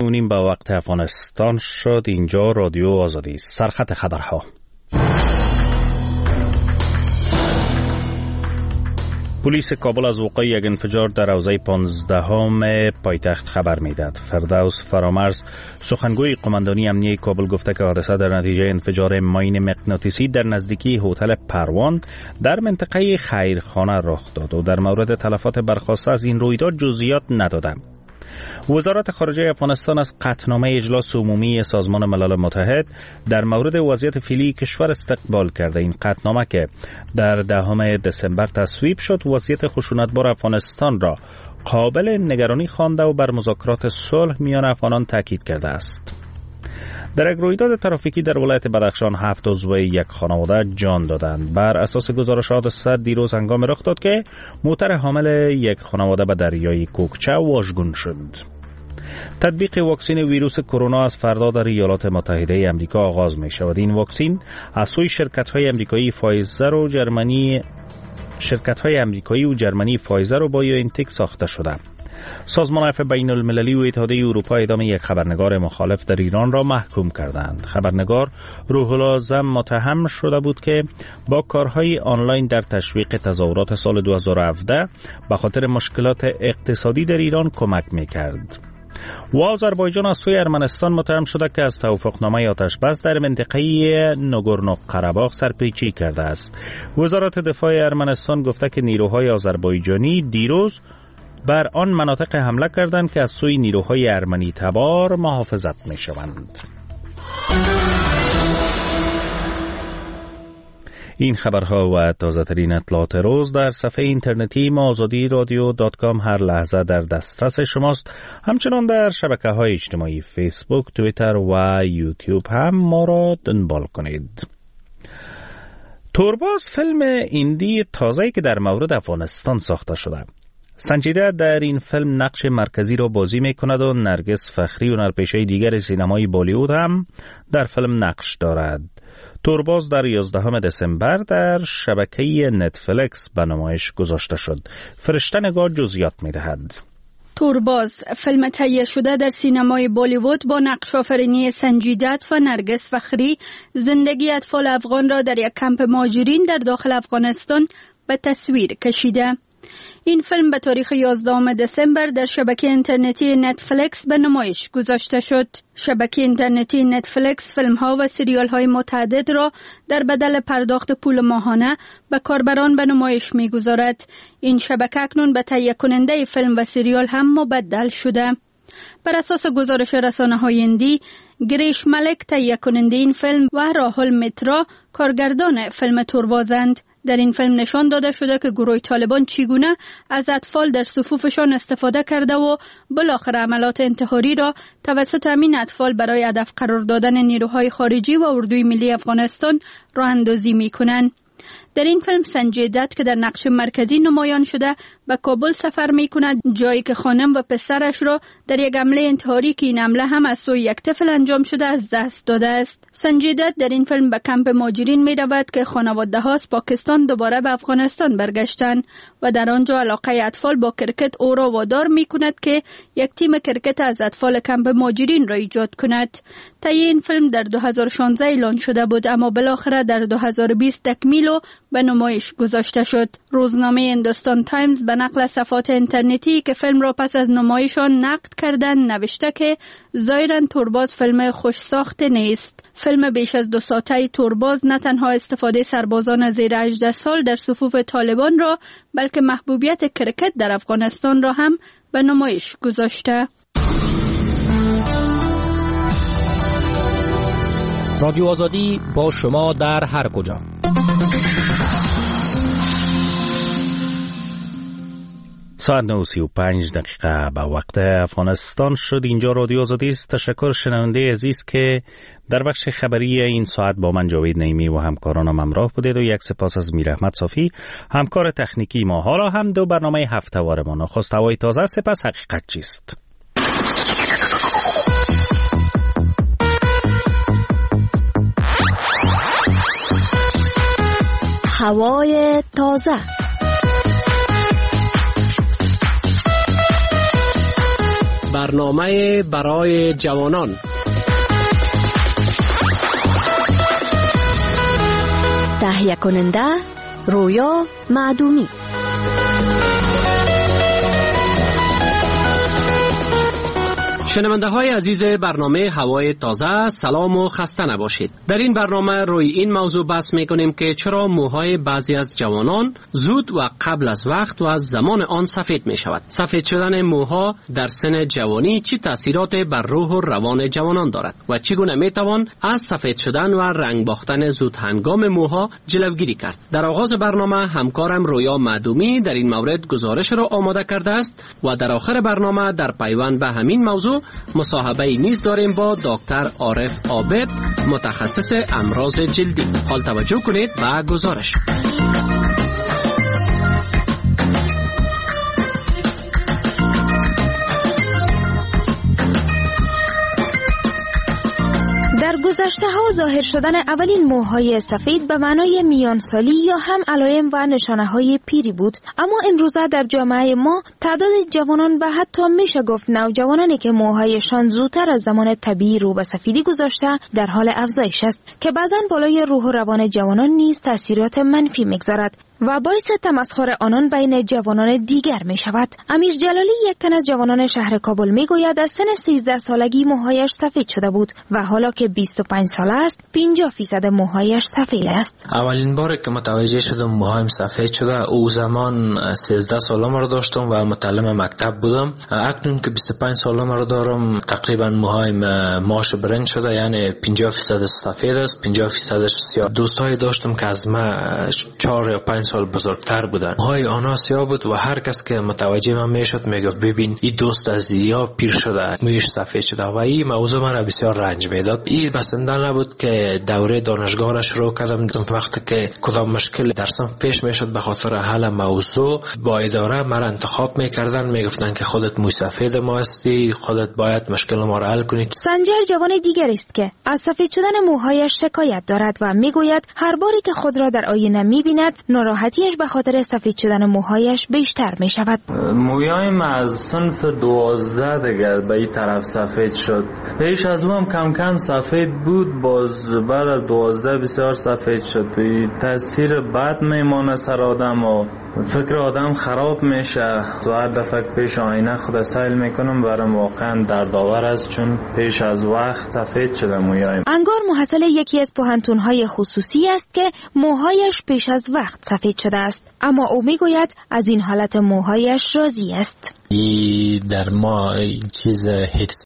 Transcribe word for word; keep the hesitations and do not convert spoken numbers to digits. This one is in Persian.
نیم به وقت افغانستان شد. اینجا رادیو آزادی است. سرخط خبرها. پلیس کابل از وقوع یک انفجار در حوزه پانزدهم پایتخت خبر میدهد. فردوس فرامرز سخنگوی قماندانی امنیه کابل گفته که حادثه در نتیجه انفجار ماین مغناطیسی در نزدیکی هتل پروان در منطقه خیرخانه رخ داد و در مورد تلفات برخاسته از این رویداد جزئیات ندادند. وزارت خارجه افغانستان از قطعنامه اجلاس عمومی سازمان ملل متحد در مورد وضعیت فعلی کشور استقبال کرده. این قطعنامه که در دهم دسامبر تصویب شد وضعیت خشونتبار افغانستان را قابل نگرانی خوانده و بر مذاکرات صلح میان افغانان تاکید کرده است. در یک رویداد ترافیکی در ولایت بدخشان هفت عضو یک خانواده جان دادند. بر اساس گزارش حادثه دیروز هنگام رخ داد که موتر حامل یک خانواده به دریای کوکچه واژگون شد. تطبیق واکسن ویروس کرونا از فردا در ایالات متحده آمریکا آغاز می شود. این واکسن از سوی شرکت‌های آمریکایی فایزر و جرمنی شرکت‌های آمریکایی و جرمنی فایزر و بایوانتک ساخته شده. سازمان عفو بین المللی و اتحادیه اروپا اعدام یک خبرنگار مخالف در ایران را محکوم کردند. خبرنگار روح الله زم متهم شده بود که با کارهای آنلاین در تشویق تظاهرات سال دو هزار و هفده به خاطر مشکلات اقتصادی در ایران کمک می‌کرد. و آذربایجان از سوی ارمنستان متهم شده که از توافقنامه آتشبس در منطقه ناگورنو قره‌باغ سرپیچی کرده است. وزارت دفاع ارمنستان گفته که نیروهای آذربایجانی دیروز بر آن مناطق حمله کردند که از سوی نیروهای ارمنی تبار محافظت می شوند. این خبرها و تازه ترین اطلاعات روز در صفحه اینترنتی ما آزادی رادیو دات کام هر لحظه در دسترس شماست. همچنان در شبکه های اجتماعی فیسبوک، توییتر و یوتیوب هم ما را دنبال کنید. تورباز فیلم ایندی تازه‌ای که در مورد افغانستان ساخته شده. سنجیده در این فیلم نقش مرکزی را بازی می کند و نرگس فخری و هنرپیشه دیگر سینمای بالیوود هم در فیلم نقش دارد. تورباز در یازدهم دسامبر در شبکه نتفلیکس به نمایش گذاشته شد. فرشته نگار جزئیات می دهد. تورباز فیلم تهیه شده در سینمای بالیوود با نقش آفرینی سنجیدت و نرگس فخری زندگی اطفال افغان را در یک کمپ مهاجرین در داخل افغانستان به تصویر کشیده. این فیلم به تاریخ یازدهم دسامبر در شبکه اینترنتی نتفلیکس به نمایش گذاشته شد. شبکه اینترنتی نتفلیکس فیلم ها و سریال های متعدد را در بدل پرداخت پول ماهانه به کاربران به نمایش می گذارد. این شبکه اکنون به تهیه کننده فیلم و سریال هم مبدل شده. بر اساس گزارش رسانه های هندی، گریش ملک تهیه کننده این فیلم و راهول میترا کارگردان فیلم توربازند. در این فیلم نشان داده شده که گروه طالبان چگونه از اطفال در صفوفشان استفاده کرده و بالاخره عملات انتحاری را توسط همین اطفال برای هدف قرار دادن نیروهای خارجی و اردوی ملی افغانستان راه اندازی می کنند. در این فیلم سنجیدت که در نقش مرکزی نمایان شده به کابل سفر می کند، جایی که خانم و پسرش را در یک حمله انتحاری که این حمله هم از سوی یک طفل انجام شده از دست داده است. سنجیدت در این فیلم به کمپ مهاجرین می رود که خانواده ها از پاکستان دوباره به افغانستان برگشتند و در آنجا علاقه اطفال با کرکت او را وادار می کند که یک تیم کرکت از اطفال کمپ مهاجرین را ایجاد کند. تهیه این فیلم در دو هزار و شانزده اعلان شده بود اما بالاخره در دو هزار و بیست تکمیل و به نمایش گذاشته شد. روزنامه هندوستان تایمز به نقل صفحات اینترنتی که فیلم را پس از نمایش آن نقد کردند نوشته که ظاهراً تورباز فیلم خوش ساخته نیست. فیلم بیش از دو ساعته تورباز نه تنها استفاده سربازان زیر هجده سال در صفوف طالبان را بلکه محبوبیت کرکت در افغانستان را هم به نمایش گذاشته. رادیو آزادی با شما در هر کجا. ساعت نه و سی و پنج دقیقه به وقت افغانستان شد. اینجا رادیو آزادی است. تشکر شنونده عزیز که در بخش خبری این ساعت با من جاوید نعیمی و همکارانم همراه بودید و یک سپاس از میر احمد صافی همکار تکنیکی ما. حالا هم دو برنامه هفته‌وار ما، نخست هوای تازه، سپس حقیقت چیست. هوای تازه. برنامه برای جوانان. تهیه کننده رویا معدومی. شنونده های عزیز برنامه هوای تازه، سلام و خسته نباشید. در این برنامه روی این موضوع بحث میکنیم که چرا موهای بعضی از جوانان زود و قبل از وقت و از زمان آن سفید می شود. سفید شدن موها در سن جوانی چه تاثیرات بر روح و روان جوانان دارد و چگونه می توان از سفید شدن و رنگ باختن زود هنگام موها جلوگیری کرد. در آغاز برنامه همکارم رویا معدومی در این مورد گزارش را آماده کرده است و در آخر برنامه در پیوند به همین موضوع مصاحبه نیز داریم با دکتر عارف عابد، متخصص امراض جلدی. حال توجه کنید به گزارش. در گذشته ها ظاهر شدن اولین موهای سفید به معنای میانسالی یا هم علائم و نشانه های پیری بود، اما امروزه در جامعه ما تعداد جوانان و حتی میشه گفت نوجوانانی که موهایشان زودتر از زمان طبیعی رو به سفیدی گذاشته در حال افزایش است که بعضا بالای روح و روان جوانان نیز تاثیرات منفی میگذارد و باعث تمسخر آنان بین جوانان دیگر می شود. امیر جلالی، یک تن از جوانان شهر کابل، می گوید از سن سیزده سالگی موهایش سفید شده بود و حالا که بیست و پنج ساله است پنجاه درصد موهایش سفید است. اولین بار که متوجه شدم موهایم سفید شده او زمان سیزده سالم رو داشتم و متعلم مکتب بودم. اکنون که بیست و پنج سالم رو دارم تقریبا موهایم ماش برنج شده، یعنی پنجاه درصد سفید است، پنجاه درصدش سیاه. دوستایی داشتم که از ما چهار یا پنج سال بزرگتر بودن، موهای آنها سیاه بود و هر کس که متوجه من میشد میگفت ببین این دوست از یا پیر شده، مویش سفید شده و این موضوع من را بسیار رنج میداد. این بسنده نبود که دوره دانشگاه را شروع کردم. وقتی که کدام مشکل درسم پیش میشد به خاطر حل موضوع با اداره مرا انتخاب میکردن، میگفتن که خودت موی سفید ما هستی، خودت باید مشکل ما را حل کنی. سنجر جوان دیگر است که از سفید شدن موهایش شکایت دارد و میگوید هر باری که خود را در آینه میبیند ناراحتیش به خاطر سفید شدن موهایش بیشتر می شود. موهایم از صنف دوازده دیگر به این طرف سفید شد. پیش از اون هم کم کم سفید بود، باز بعد از دوازده بسیار سفید شد. تاثیر بد میمانه سر آدم و فکر آدم خراب میشه. و هر دفعه پیش آینه خود سیل میکنم برام واقعا دردآور است، چون پیش از وقت سفید شده موهایم. انگار محصل یکی از پوهنتون‌های خصوصی است که موهایش پیش از وقت سفید شده است، اما او میگوید از این حالت موهایش راضی است. ای در ما چیز هیچ